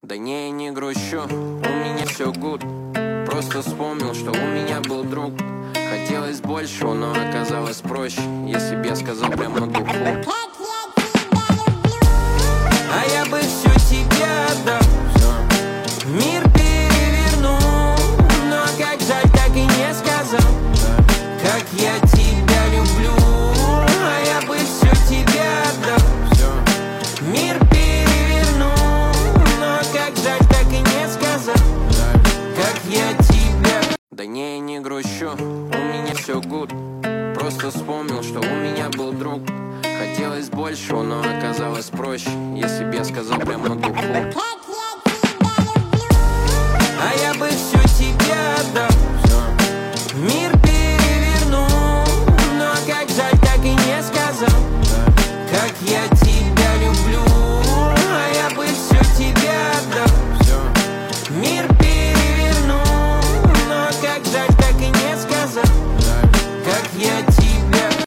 Да не, я не грущу, у меня все гуд. Просто вспомнил, что у меня был друг. Хотелось большего, но оказалось проще, если б я сказал прямо на духу. А я бы все тебя отдал.